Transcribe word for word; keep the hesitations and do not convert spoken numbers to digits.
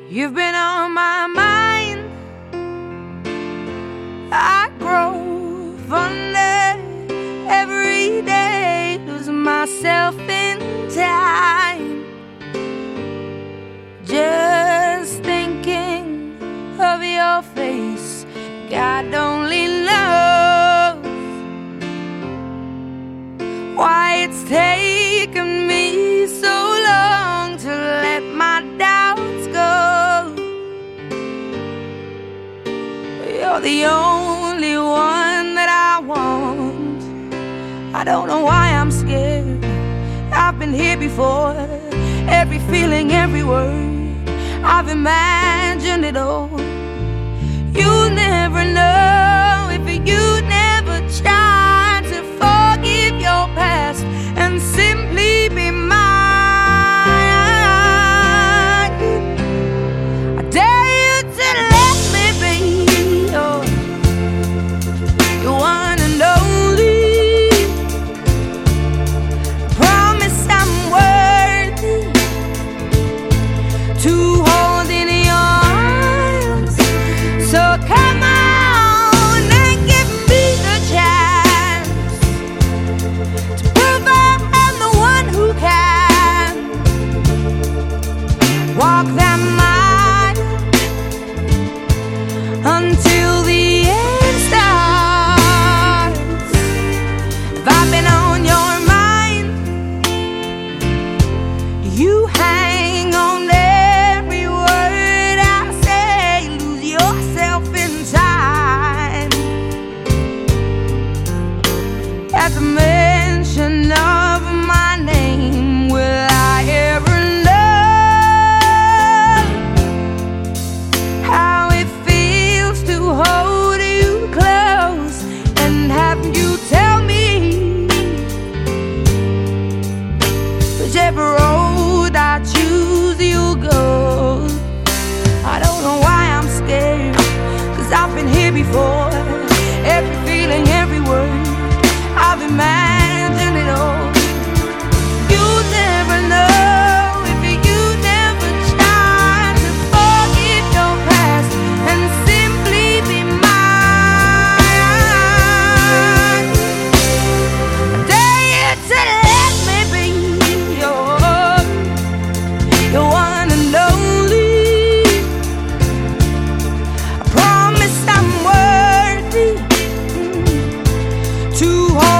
You've been on my mind. I grow fonder every day, lose myself in time, just thinking of your face. God only knows why it's taken me so long to let my doubts go. You're the only one that I want. I don't know why I'm scared. I've been here before. Every feeling, every word, I've imagined it all. You'll never know if you never try to forgive your past and simply be mine. I dare you to let me be your, your one and only. Promise I'm worthy to hold in your arms. So come on and give me the chance to prove I'm the one who can walk that mile until the end starts. If I've been on your mind, you hang on every word I say, lose yourself in time. At the mention of my name, will I ever know how it feels to hold you close and have you tell me whichever road I choose you'll go. I don't know why I'm scared, 'cause I've been here before. Every feeling, every word, I've imagined it all. You'll never know if you never try to forgive your past and simply be mine. I dare you to let me be your, your one and only. I promise I'm worthy to hold